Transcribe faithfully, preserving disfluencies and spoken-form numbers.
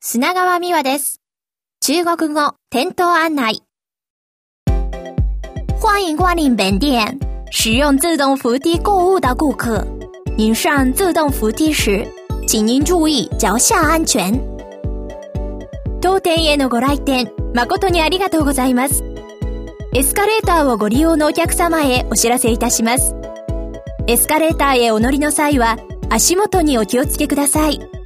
砂川美和です。中国語店頭案内。欢迎光临本店，使用自动扶梯购物的顾客，您上自动扶梯时，请您注意脚下安全。当店へのご来店、誠にありがとうございます。エスカレーターをご利用のお客様へお知らせいたします。エスカレーターへお乗りの際は、足元にお気をつけください。